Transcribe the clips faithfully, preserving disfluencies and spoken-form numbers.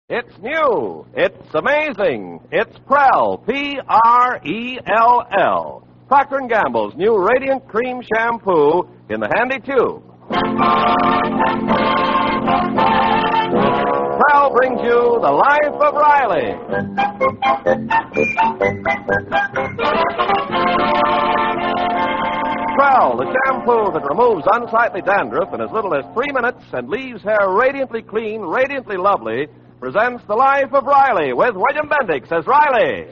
It's new. It's amazing. It's Prell, P R E L L. Procter and Gamble's new Radiant Cream Shampoo in the handy tube. Prell brings you The Life of Riley. Prell, the shampoo that removes unsightly dandruff in as little as three minutes and leaves hair radiantly clean, radiantly lovely, presents The Life of Riley with William Bendix as Riley.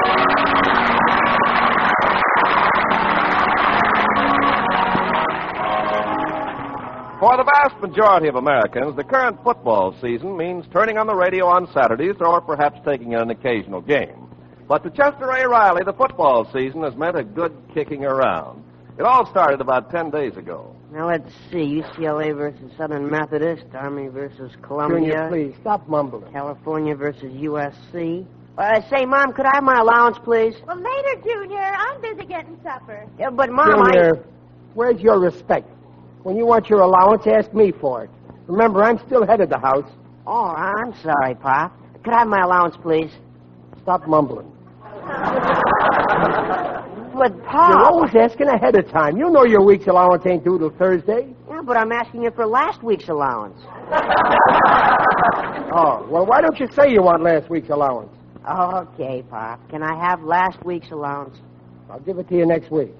For the vast majority of Americans, the current football season means turning on the radio on Saturdays or perhaps taking in an occasional game. But to Chester A. Riley, the football season has meant a good kicking around. It all started about ten days ago. Now, let's see. U C L A versus Southern Methodist. Army versus Columbia. Junior, please, stop mumbling. California versus U S C. Uh, say, Mom, could I have my allowance, please? Well, later, Junior. I'm busy getting supper. Yeah, but, Mom, Junior, I... where's your respect? When you want your allowance, ask me for it. Remember, I'm still head of the house. Oh, I'm sorry, Pop. Could I have my allowance, please? Stop mumbling. But, Pop... You're always asking ahead of time. You know your week's allowance ain't due till Thursday. Yeah, but I'm asking you for last week's allowance. Oh, well, why don't you say you want last week's allowance? Okay, Pop. Can I have last week's allowance? I'll give it to you next week.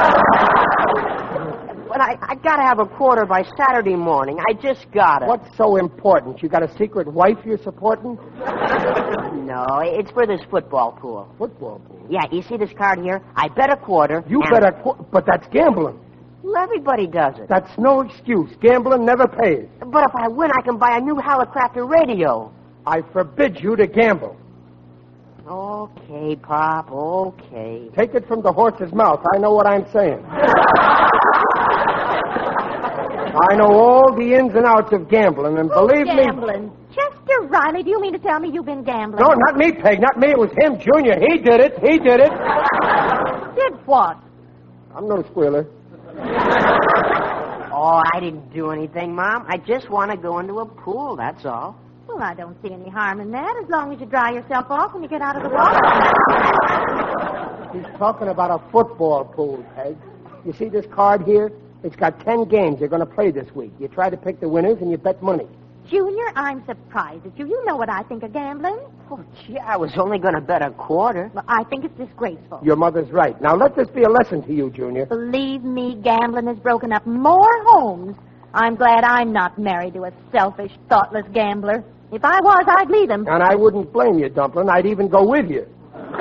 But I, I gotta have a quarter by Saturday morning. I just gotta. What's so important? You got a secret wife you're supporting? No, it's for this football pool. Football pool? Yeah, you see this card here? I bet a quarter. You and... bet a quarter, but that's gambling. Well, everybody does it. That's no excuse. Gambling never pays. But if I win, I can buy a new Hallicrafter radio. I forbid you to gamble. Okay, Pop, okay. Take it from the horse's mouth. I know what I'm saying. I know all the ins and outs of gambling, and Who's believe gambling? me... Chester Riley, do you mean to tell me you've been gambling? No, not me, Peg, not me. It was him, Junior. He did it. He did it. Did what? I'm no squealer. Oh, I didn't do anything, Mom. I just want to go into a pool, that's all. Well, I don't see any harm in that, as long as you dry yourself off when you get out of the water. He's talking about a football pool, Peg. You see this card here? It's got ten games they're going to play this week. You try to pick the winners, and you bet money. Junior, I'm surprised at you. You know what I think of gambling. Oh, gee, I was only going to bet a quarter. Well, I think it's disgraceful. Your mother's right. Now, let this be a lesson to you, Junior. Believe me, gambling has broken up more homes. I'm glad I'm not married to a selfish, thoughtless gambler. If I was, I'd leave him. And I wouldn't blame you, Dumplin'. I'd even go with you.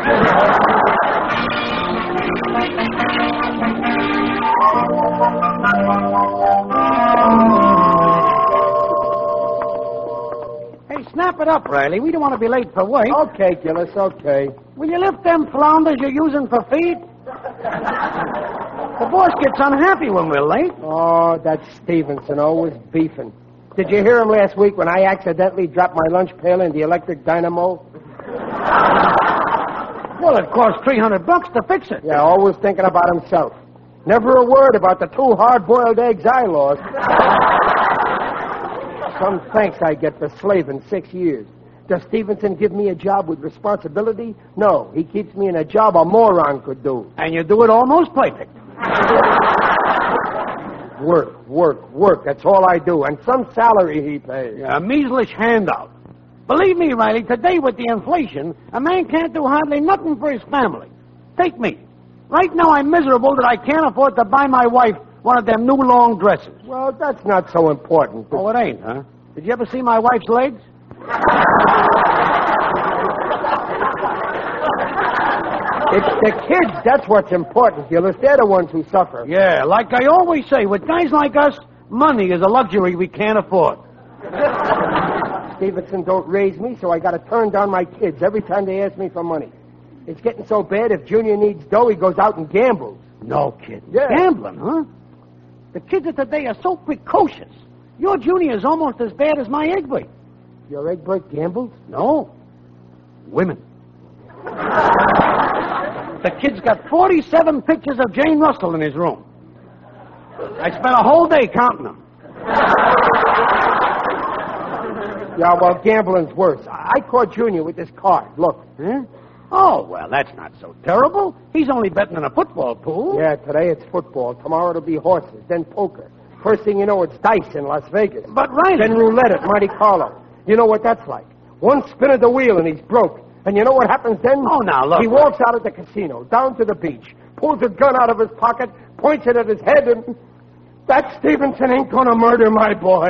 Hey, snap it up, Riley. We don't want to be late for work. Okay, Gillis, okay. Will you lift them flounders you're using for feed? The boss gets unhappy when we're late. Oh, that's Stevenson, always beefing. Did you hear him last week when I accidentally dropped my lunch pail in the electric dynamo? Well, it cost three hundred bucks to fix it. Yeah, always thinking about himself. Never a word about the two hard-boiled eggs I lost. Some thanks I get for slaving six years. Does Stevenson give me a job with responsibility? No, he keeps me in a job a moron could do. And you do it almost perfect. Work, work, work. That's all I do. And some salary he pays. Yeah, a measlish handout. Believe me, Riley, today with the inflation, a man can't do hardly nothing for his family. Take me. Right now I'm miserable that I can't afford to buy my wife one of them new long dresses. Well, that's not so important. Oh, it ain't, huh? Did you ever see my wife's legs? It's the kids, that's what's important, Gillis. They're the ones who suffer. Yeah, like I always say, with guys like us, money is a luxury we can't afford. Stevenson don't raise me, so I got to turn down my kids every time they ask me for money. It's getting so bad, if Junior needs dough, he goes out and gambles. No kidding. Yeah. Gambling, huh? The kids of today are so precocious. Your Junior is almost as bad as my Egbert. Your Egbert gambles? No. Women. The kid's got forty-seven pictures of Jane Russell in his room. I spent a whole day counting them. Yeah, well, gambling's worse. I I caught Junior with this card. Look. Huh? Oh, well, that's not so terrible. He's only betting in a football pool. Yeah, today it's football. Tomorrow it'll be horses, then poker. First thing you know, it's dice in Las Vegas. But, Riley... Then roulette at Monte Carlo. You know what that's like. One spin of the wheel and he's broke. And you know what happens then? Oh, now, look. He walks out of the casino, down to the beach, pulls a gun out of his pocket, points it at his head, and... That Stevenson ain't gonna murder my boy.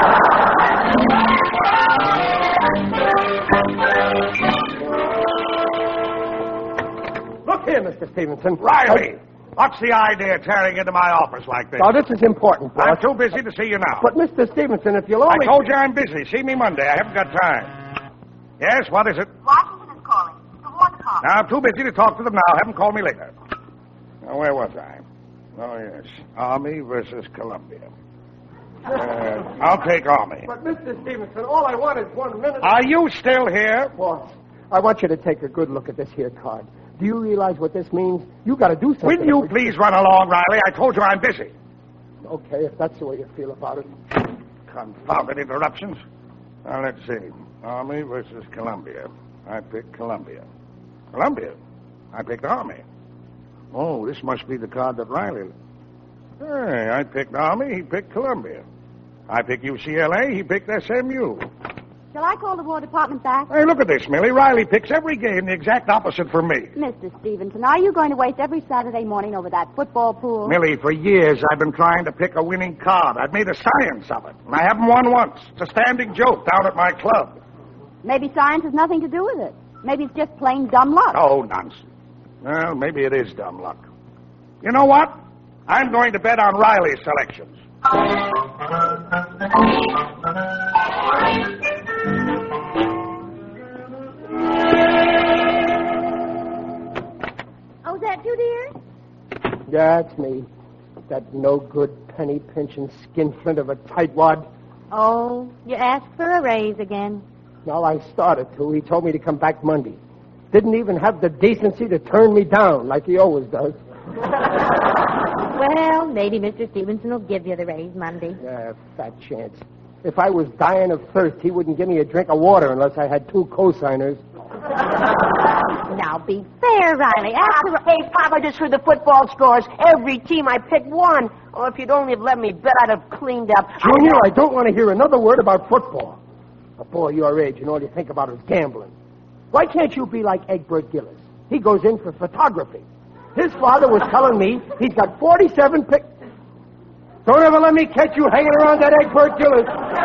Look here, Mister Stevenson. Riley, what's the idea of tearing into my office like this? Now, this is important, boss. I'm too busy to see you now. But, Mister Stevenson, if you'll I only... told you I'm busy. See me Monday. I haven't got time. Yes, what is it? Washington is calling. The War Department. Now, I'm too busy to talk to them now. Have them call me later. Now, where was I? Oh, yes. Army versus Columbia. Uh, I'll take Army. But, Mister Stevenson, all I want is one minute... Are you still here? Boss, I want you to take a good look at this here card. Do you realize what this means? You got to do something. Will you please run along, Riley? I told you I'm busy. Okay, if that's the way you feel about it. Confounded interruptions. Now, let's see. Army versus Columbia. I picked Columbia. Columbia? I picked Army. Oh, this must be the card that Riley... Hey, I picked Army, he picked Columbia. I picked U C L A, he picked S M U. Shall I call the War Department back? Hey, look at this, Millie. Riley picks every game the exact opposite from me. Mister Stevenson, are you going to waste every Saturday morning over that football pool? Millie, for years I've been trying to pick a winning card. I've made a science of it, and I haven't won once. It's a standing joke down at my club. Maybe science has nothing to do with it. Maybe it's just plain dumb luck. Oh, nonsense. Well, maybe it is dumb luck. You know what? I'm going to bet on Riley's selections. Oh, is that you, dear? Yeah, it's me. That no-good, penny-pinching skinflint of a tightwad. Oh, you asked for a raise again. Well, I started to. He told me to come back Monday. Didn't even have the decency to turn me down, like he always does. Well, maybe Mister Stevenson will give you the raise Monday. Yeah, fat chance. If I was dying of thirst, he wouldn't give me a drink of water unless I had two co-signers. Now, be fair, Riley. After... Hey, Pop, I just heard the football scores. Every team I picked won. Oh, if you'd only have let me bet, I'd have cleaned up. Junior, I don't want to hear another word about football. A boy your age and all you think about is gambling. Why can't you be like Egbert Gillis? He goes in for photography. His father was telling me he's got forty-seven pic... Don't ever let me catch you hanging around that Egbert Gillis.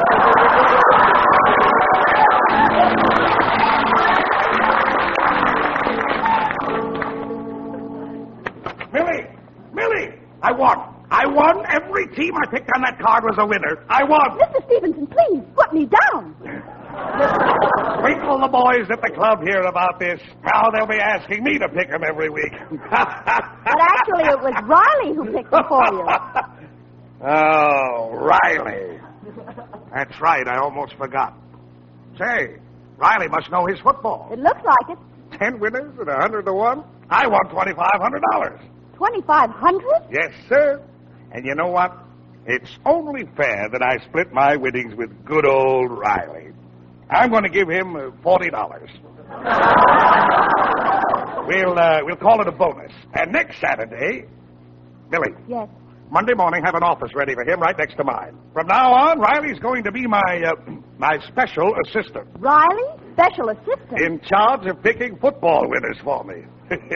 Millie! Millie! I won. I won. Every team I picked on that card was a winner. I won. Mister Stevenson, please, put me down. Wait till the boys at the club hear about this. Now they'll be asking me to pick them every week. But actually, it was Riley who picked them for you. Oh, Riley. That's right. I almost forgot. Say, Riley must know his football. It looks like it. Ten winners and a hundred to one. I won twenty-five hundred dollars. Twenty-five hundred? Yes, sir. And you know what? It's only fair that I split my winnings with good old Riley. I'm going to give him uh, forty dollars. we'll uh, we'll call it a bonus. And next Saturday, Billy. Yes. Monday morning, have an office ready for him right next to mine. From now on, Riley's going to be my uh, my special assistant. Riley? Special assistant? In charge of picking football winners for me.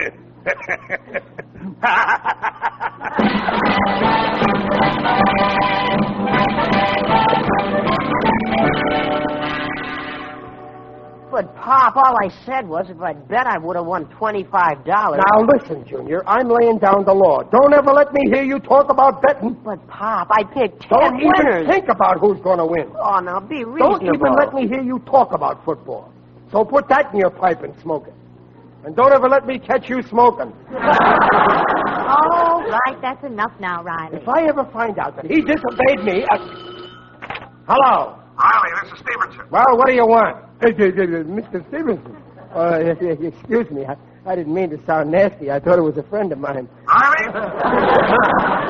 But, Pop, all I said was if I'd bet I would have won twenty-five dollars. Now, listen, Junior. I'm laying down the law. Don't ever let me hear you talk about betting. But, Pop, I picked ten Don't winners. even think about who's going to win. Oh, now, be reasonable. Don't even let me hear you talk about football. So put that in your pipe and smoke it. And don't ever let me catch you smoking. All right, that's enough now, Riley. If I ever find out that he disobeyed me... I... Hello. Riley, this is Stevenson. Well, what do you want? Mister Stevenson. Uh, excuse me. I, I didn't mean to sound nasty. I thought it was a friend of mine. Riley?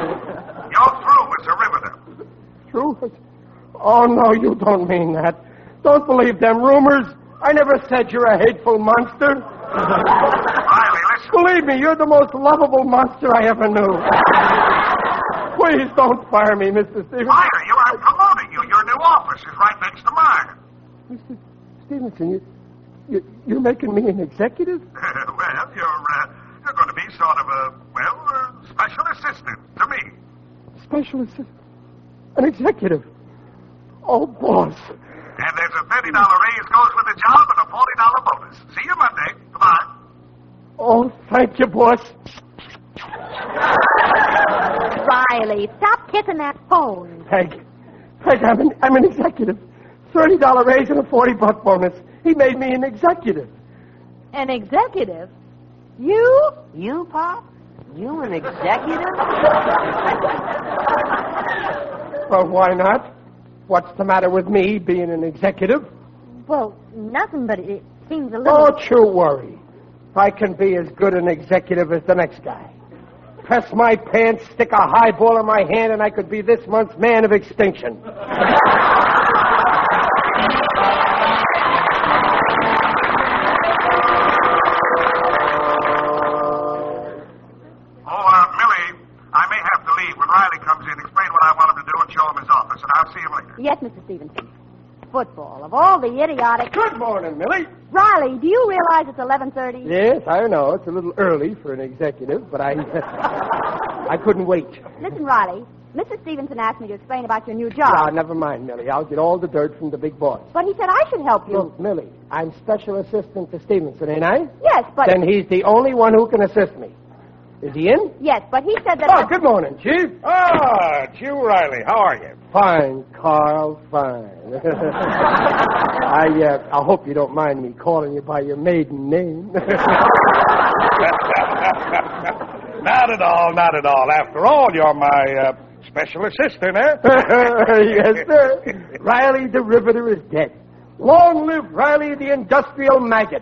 You're through, Mister Riverdale. True? Oh, no, you don't mean that. Don't believe them rumors. I never said you're a hateful monster. Riley, listen. Believe me, you're the most lovable monster I ever knew. Please don't fire me, Mister Stevenson. Riley, you are promoting you. Your new office is right next to mine. Mister Stevenson, you, you, you're making me an executive? Well, you're, uh, you're going to be sort of a, well, a special assistant to me. Special assistant? An executive? Oh, boss. And there's a thirty dollar raise goes with the job and a forty dollar bonus. See you Monday. Goodbye. Oh, thank you, boss. Riley, stop kissing that phone. Peg. Peg, I'm an, I'm an executive. thirty dollar raise and a forty buck bonus. He made me an executive. An executive? You? You, Pop? You an executive? Well, why not? What's the matter with me being an executive? Well, nothing, but it seems a little... Don't you worry. I can be as good an executive as the next guy. Press my pants, stick a highball in my hand, and I could be this month's man of extinction. Yes, Mister Stevenson. Football, of all the idiotic... Good morning, Millie. Riley, do you realize it's eleven thirty? Yes, I know. It's a little early for an executive, but I... I couldn't wait. Listen, Riley, Mister Stevenson asked me to explain about your new job. Ah, never mind, Millie. I'll get all the dirt from the big boss. But he said I should help you. Look, Millie, I'm special assistant to Stevenson, ain't I? Yes, but... Then he's the only one who can assist me. Is he in? Yes, but he said that... Oh, good morning, Chief. Ah, it's you, Riley. How are you? Fine, Carl, fine. I, uh, I hope you don't mind me calling you by your maiden name. Not at all, not at all. After all, you're my uh, special assistant, eh? Yes, sir. Riley the Riveter is dead. Long live Riley the Industrial Maggot.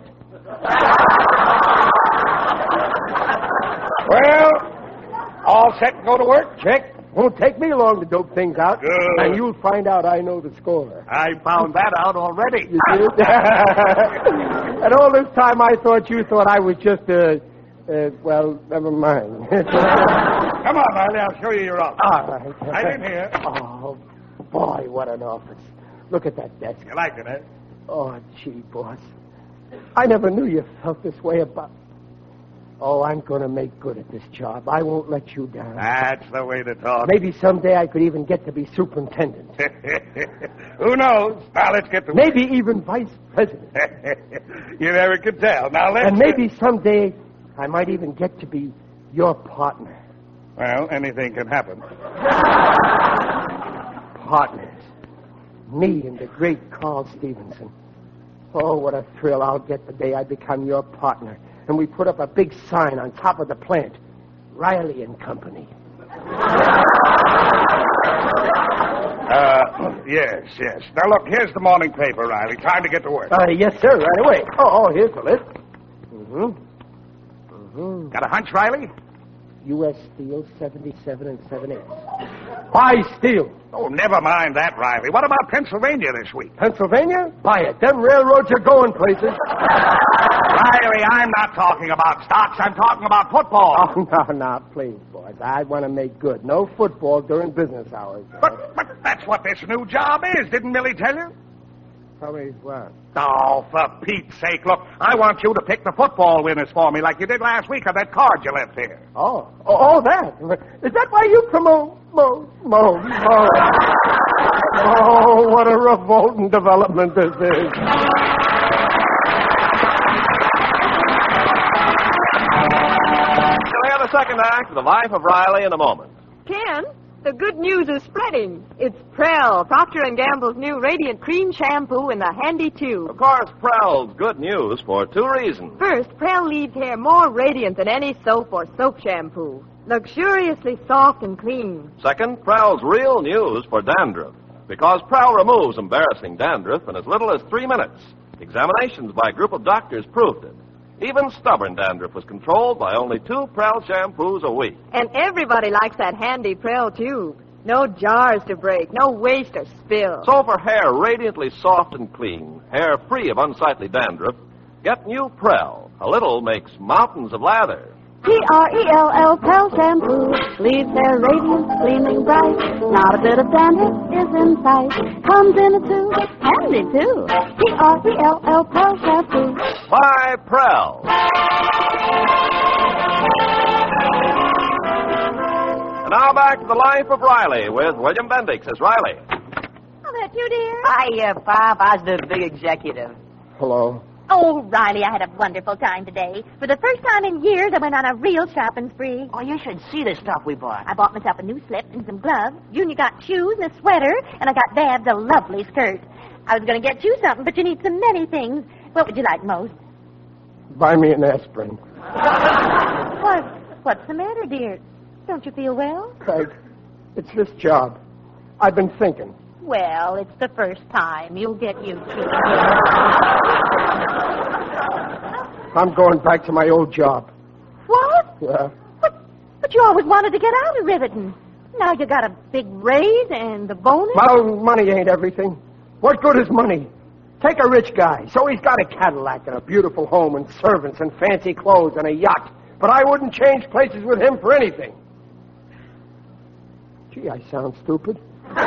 Well, all set to go to work? Check. Won't take me long to dope things out. Good. And you'll find out I know the score. I found that out already. You did? And all this time I thought you thought I was just a... Uh, well, never mind. Come on, Riley, I'll show you your office. All right. Right in here. Oh, boy, what an office. Look at that desk. You like it, eh? Oh, gee, boss. I never knew you felt this way about... Oh, I'm going to make good at this job. I won't let you down. That's the way to talk. Maybe someday I could even get to be superintendent. Who knows? Now, let's get to work. Maybe even vice president. You never could tell. Now, let's... And maybe someday I might even get to be your partner. Well, anything can happen. Partners. Me and the great Carl Stevenson. Oh, what a thrill I'll get the day I become your partner. And we put up a big sign on top of the plant. Riley and Company. Uh, yes, yes. Now, look, here's the morning paper, Riley. Time to get to work. Uh, yes, sir, right away. Oh, oh, here's the list. Mm-hmm. Mm-hmm. Got a hunch, Riley? U S Steel seventy-seven and seven eighths. Buy steel. Oh, never mind that, Riley. What about Pennsylvania this week? Pennsylvania? Buy it. Them railroads are going places. Riley, I'm not talking about stocks. I'm talking about football. Oh, no, no, please, boys. I want to make good. No football during business hours. But, but that's what this new job is. Didn't Millie tell you? Tell me what? Oh, for Pete's sake, look, I want you to pick the football winners for me like you did last week on that card you left here. Oh, oh, oh that. Is that why you promote, mo, mo, mo? Oh, what a revolting development this is. We'll hear the second act of The Life of Riley in a moment. Ken, the good news is spreading. It's Prell, Procter and Gamble's new Radiant Cream Shampoo in the handy tube. Of course, Prell's good news for two reasons. First, Prell leaves hair more radiant than any soap or soap shampoo. Luxuriously soft and clean. Second, Prell's real news for dandruff. Because Prell removes embarrassing dandruff in as little as three minutes. Examinations by a group of doctors proved it. Even stubborn dandruff was controlled by only two Prell shampoos a week. And everybody likes that handy Prell tube. No jars to break, no waste or spill. So for hair radiantly soft and clean, hair free of unsightly dandruff, get new Prel. A little makes mountains of lather. P R E L L, Prel shampoo, leaves hair radiant, gleaming bright. Not a bit of dandruff is in sight. Comes in a tube, handy too. P R E L L, Prel shampoo. By Prel. And now back to the life of Riley with William Bendix as Riley. Oh, that you, dear? Hiya, Pop. How's the big executive? Hello. Oh, Riley, I had a wonderful time today. For the first time in years, I went on a real shopping spree. Oh, you should see the stuff we bought. I bought myself a new slip and some gloves. Junior got shoes and a sweater, and I got Babs a lovely skirt. I was going to get you something, but you need so many things. What would you like most? Buy me an aspirin. What? What's the matter, dear? Don't you feel well? Peg, it's this job. I've been thinking. Well, it's the first time. You'll get used to it. I'm going back to my old job. What? Yeah. But, but you always wanted to get out of Riverton. Now you got a big raise and the bonus. Well, money ain't everything. What good is money? Take a rich guy. So he's got a Cadillac and a beautiful home and servants and fancy clothes and a yacht. But I wouldn't change places with him for anything. Gee, I sound stupid.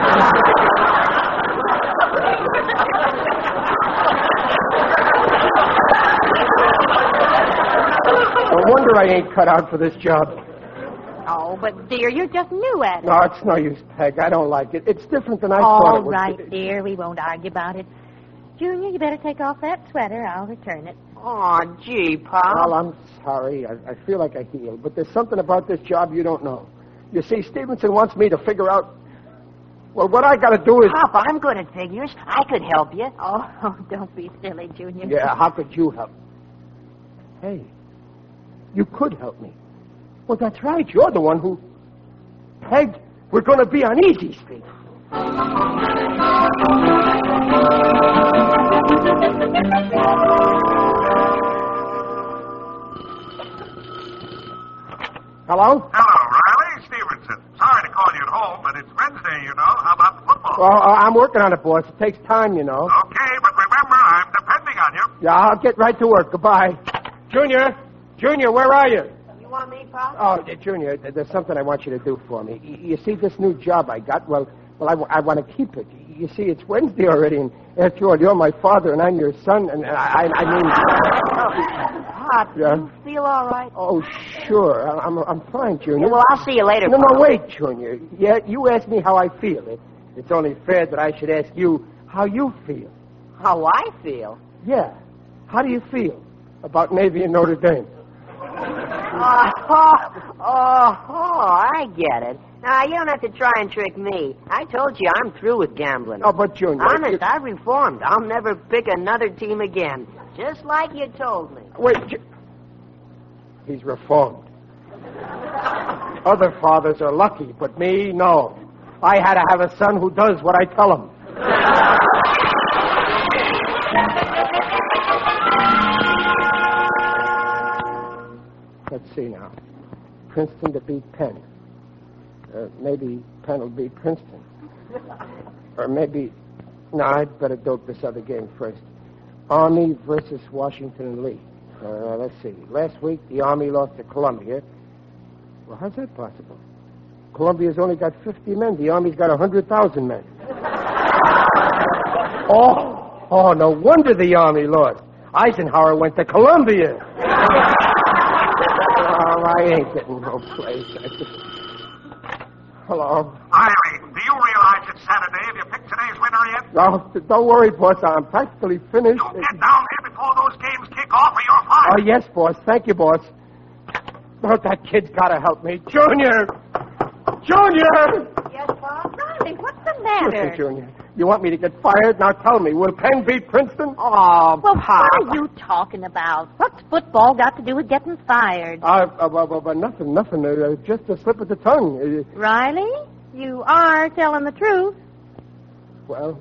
No wonder I ain't cut out for this job. Oh, but dear, you're just new at it. No, it's no use, Peg. I don't like it. It's different than I All thought it was. right, dear. We won't argue about it. Junior, you better take off that sweater. I'll return it. Oh, gee, Pop. Well, I'm sorry. I, I feel like I healed. But there's something about this job you don't know. You see, Stevenson wants me to figure out... Well, what I got to do is... Pop, I'm good at figures. I could help you. Oh, don't be silly, Junior. Yeah, how could you help? Hey, you could help me. Well, that's right. You're the one who... Peg, we're going to be on Easy Street. Hello? Hello, Riley. Stevenson. Sorry to call you at home, but it's Wednesday, you know. How about the football? Well, uh, I'm working on it, boss. It takes time, you know. Okay, but remember, I'm depending on you. Yeah, I'll get right to work. Goodbye. Junior! Junior, where are you? You want me, Pop? Oh, uh, Junior, th- there's something I want you to do for me. Y- you see, this new job I got, well, well, I, w- I want to keep it. You see, it's Wednesday already, and after all, you're my father, and I'm your son, and I, I, I mean... Pop, Yeah? you feel all right? Oh, sure. I- I'm, I'm fine, Junior. Yeah, well, I'll see you later, No, Pop. no, wait, Junior. Yeah, you asked me how I feel. It, it's only fair that I should ask you how you feel. How I feel? Yeah. How do you feel about Navy and Notre Dame? Oh, oh, oh, oh, I get it. Now, you don't have to try and trick me. I told you I'm through with gambling. Oh, but Junior... Honest, you- I reformed. I'll never pick another team again. Just like you told me. Wait, Ju- he's reformed. Other fathers are lucky, but me, no. I had to have a son who does what I tell him. Let's see now. Princeton to beat Penn. Uh, maybe Penn will beat Princeton. Or maybe... No, I'd better dope this other game first. Army versus Washington and Lee. Uh, let's see. Last week, the Army lost to Columbia. Well, how's that possible? Columbia's only got fifty men. The Army's got one hundred thousand men. oh, oh, no wonder the Army lost. Eisenhower went to Columbia. oh, I ain't getting no place. Hello? Riley, do you realize it's Saturday? Have you picked today's winner yet? Oh, don't worry, boss. I'm practically finished. You get down here before those games kick off or you're fired. Oh, yes, boss. Thank you, boss. Oh, that kid's got to help me. Junior! Junior! Yes, Pop? Riley, what's the matter? Listen, Junior, you want me to get fired? Now tell me, will Penn beat Princeton? Oh, Well, Pop. what are you talking about? What's football got to do with getting fired? Uh, uh, uh, uh, uh nothing, nothing. Uh, just a slip of the tongue. Uh, Riley, you are telling the truth. well,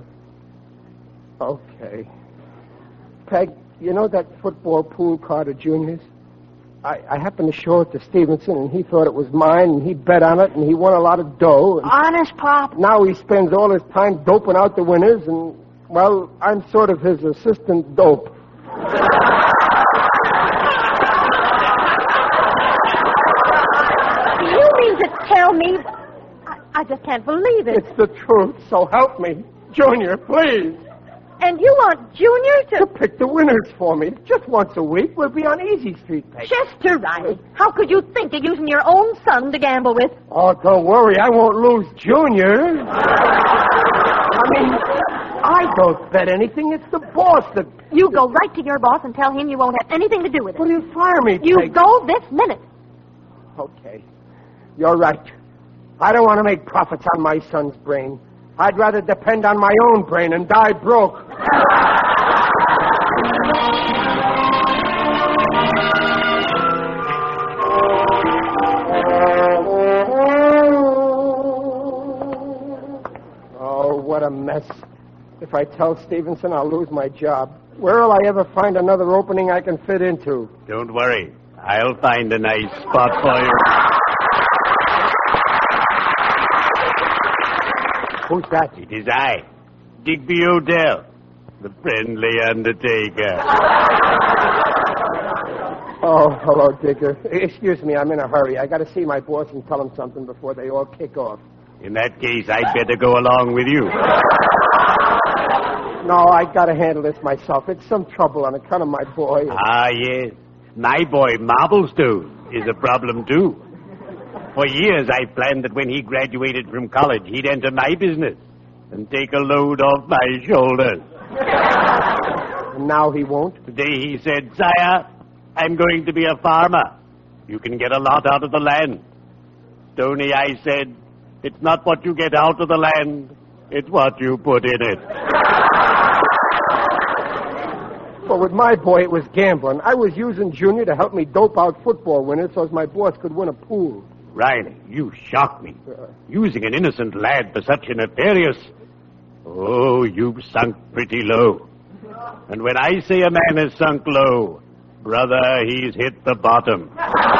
okay. Peg, you know that football pool card of Junior's? I, I happened to show it to Stevenson, and he thought it was mine, and he bet on it, and he won a lot of dough. And Honest, Pop? now he spends all his time doping out the winners, and, well, I'm sort of his assistant dope. You mean to tell me... I, I just can't believe it. It's the truth, so help me. Junior, please. And you want Junior To to... pick the winners for me. Just once a week, we'll be on Easy Street paper. Chester Riley, how could you think of using your own son to gamble with? Oh, don't worry, I won't lose Junior. I mean, I don't bet anything. It's the boss that... You go right to your boss and tell him you won't have anything to do with it. Well, he'll fire me. You Peg. go this minute. Okay. You're right. I don't want to make profits on my son's brain. I'd rather depend on my own brain and die broke. Oh, what a mess. If I tell Stevenson, I'll lose my job. Where'll I ever find another opening I can fit into? Don't worry. I'll find a nice spot for you. Who's that? It is I, Digby Odell, the friendly undertaker. Oh, hello, Digger. Excuse me, I'm in a hurry. I got to see my boss and tell him something before they all kick off. In that case, I'd better go along with you. No, I got to handle this myself. It's some trouble on account of my boy. Ah, yes. My boy, Marblestone, is a problem, too. For years, I planned that when he graduated from college, he'd enter my business and take a load off my shoulders. And now he won't? Today he said, Sire, I'm going to be a farmer. You can get a lot out of the land. Stoney, I said, it's not what you get out of the land, it's what you put in it. But with my boy, it was gambling. I was using Junior to help me dope out football winners so as my boss could win a pool. Riley, you shock me. Using an innocent lad for such a nefarious... Oh, you've sunk pretty low. And when I say a man has sunk low, brother, he's hit the bottom.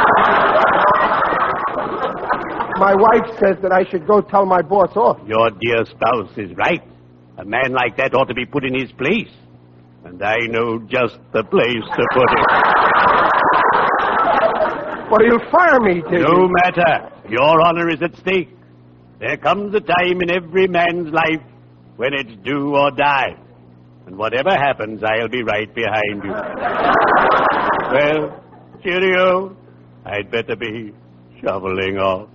My wife says that I should go tell my boss off. Your dear spouse is right. A man like that ought to be put in his place. And I know just the place to put him. But he'll fire me, Digger. No matter. Your honor is at stake. There comes a time in every man's life when it's do or die. And whatever happens, I'll be right behind you. Well, cheerio. I'd better be shoveling off.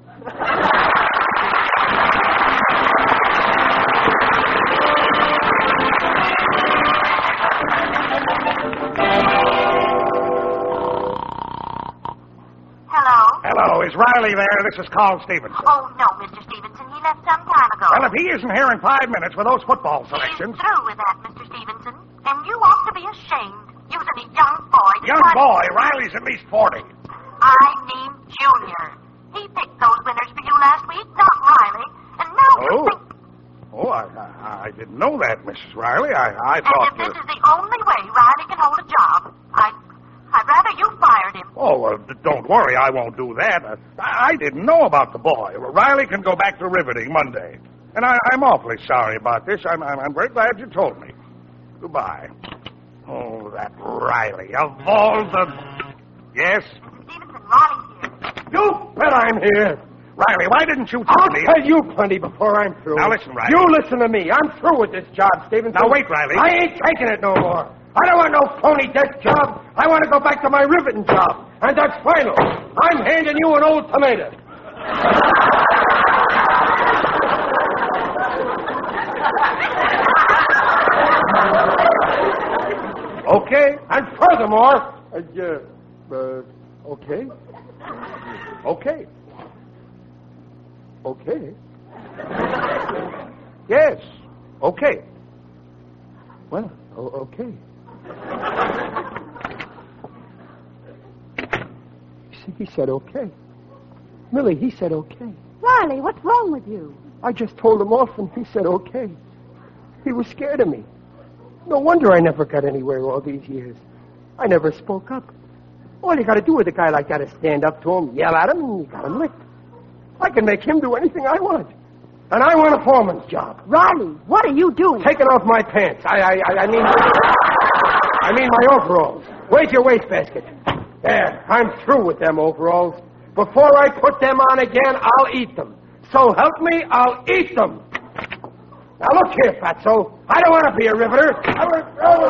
Hello, is Riley there? This is Carl Stevenson. Oh, no, Mister Stevenson. He left some time ago. Well, if he isn't here in five minutes with those football selections... He's through with that, Mister Stevenson. And you ought to be ashamed, using a young boy... to Young try to- boy, Riley's at least forty. I mean Junior. He picked those winners for you last week, not Riley. And now you Oh? think... Oh, I, I, I didn't know that, Missus Riley. I, I And thought... if this uh, is the only way Riley can hold a job, I... I'd rather you fired him. Oh, well, d- don't worry. I won't do that. Uh, I, I didn't know about the boy. Riley can go back to riveting Monday. And I, I'm awfully sorry about this. I'm, I'm, I'm very glad you told me. Goodbye. Oh, that Riley. Of all the... Yes? Stevenson, Riley's here. You bet I'm here. Riley, why didn't you tell I'll me... tell you plenty before I'm through. Now, listen, Riley. You listen to me. I'm through with this job, Stevenson. Now, wait, Riley. I ain't taking it no more. I don't want no phony desk job. I want to go back to my riveting job. And that's final. I'm handing you an old tomato. Okay. And furthermore... Uh, yeah, uh, okay. Okay. Okay. Yes. Okay. Well, o- okay. See, he said okay. Millie, he said okay. Riley, what's wrong with you? I just told him off and he said okay. He was scared of me. No wonder I never got anywhere all these years. I never spoke up. All you got to do with a guy like that is stand up to him, yell at him, and you got him licked. I can make him do anything I want. And I want a foreman's job. Riley, what are you doing? Taking off my pants. I, I, I, I mean... I mean my overalls. Where's your wastebasket? There, I'm through with them overalls. Before I put them on again, I'll eat them. So help me, I'll eat them. Now look here, Fatso. I don't want to be a riveter. I want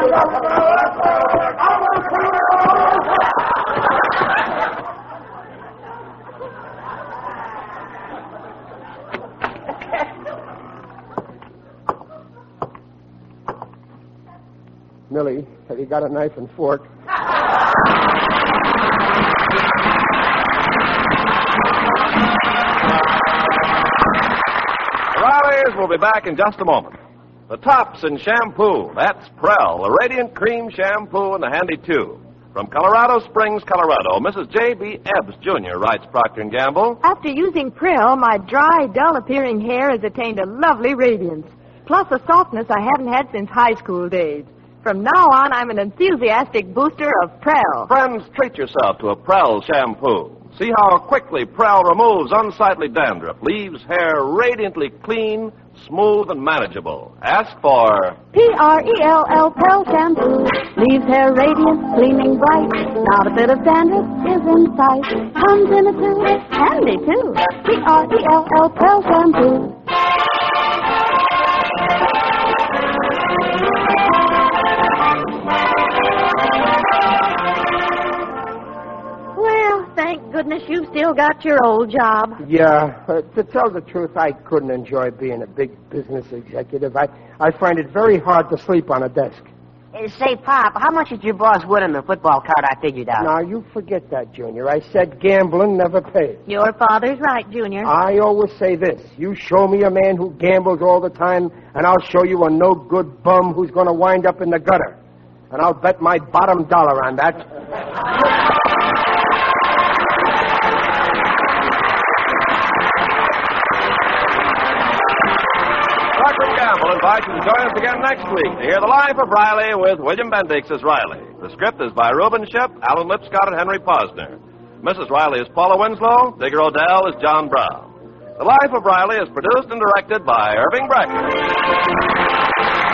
Millie, have you got a knife and fork? Riley's will be back in just a moment. The tops in shampoo. That's Prel, the Radiant Cream Shampoo in the handy tube. From Colorado Springs, Colorado, Missus J B. Ebbs, Junior writes Procter and Gamble. After using Prel, my dry, dull-appearing hair has attained a lovely radiance, plus a softness I haven't had since high school days. From now on, I'm an enthusiastic booster of Prel. Friends, treat yourself to a Prel shampoo. See how quickly Prel removes unsightly dandruff, leaves hair radiantly clean, smooth, and manageable. Ask for P R E L L, Prel shampoo. Leaves hair radiant, gleaming bright. Not a bit of dandruff is in sight. Comes in a tube, handy too. P R E L L, Prel shampoo. Thank goodness you've still got your old job. Yeah, uh, to tell the truth, I couldn't enjoy being a big business executive. I, I find it very hard to sleep on a desk. Uh, say, Pop, how much did your boss win on the football card I figured out? Now, you forget that, Junior. I said gambling never pays. Your father's right, Junior. I always say this. You show me a man who gambles all the time, and I'll show you a no-good bum who's going to wind up in the gutter. And I'll bet my bottom dollar on that. We'll invite you to join us again next week to hear The Life of Riley with William Bendix as Riley. The script is by Reuben Ship, Alan Lipscott, and Henry Posner. Missus Riley is Paula Winslow. Digger Odell is John Brown. The Life of Riley is produced and directed by Irving Brecker.